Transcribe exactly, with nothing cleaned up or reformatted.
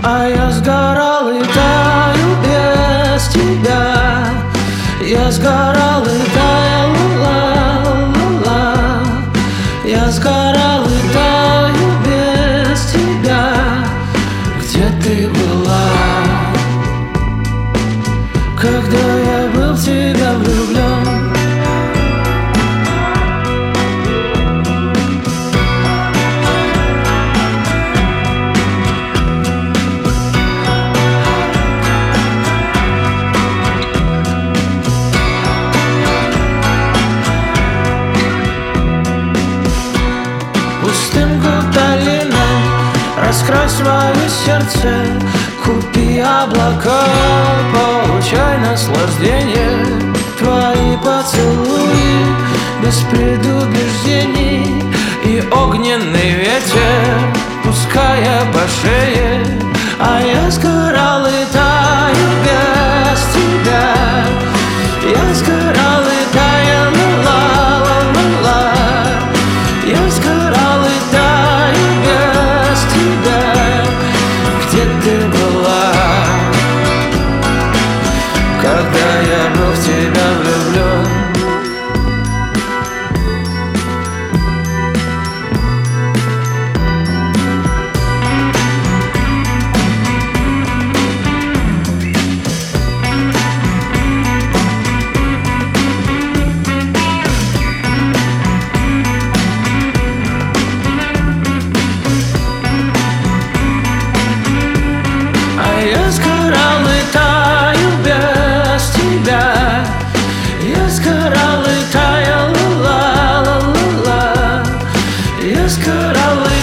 А я сгорал и таю без тебя. Я сгорал и таял, ла-ла-ла. Я сгорал и таю без тебя. Где ты была, когда я был в тебя влюблен? Пустым долиной раскрась свое сердце, купи облака, получай наслаждение. Твои поцелуи без предубеждений и огненный ветер, пуская по шее. А я сгорал и таю без тебя. Я сгорал и таял, ла-ла-ла-ла. Я сгорал и таю без тебя. Где ты была, когда я был в тебя влюблен? Я сгорал и таю без тебя. Я сгорал и таял, ла-ла-ла-ла. Я сгорал и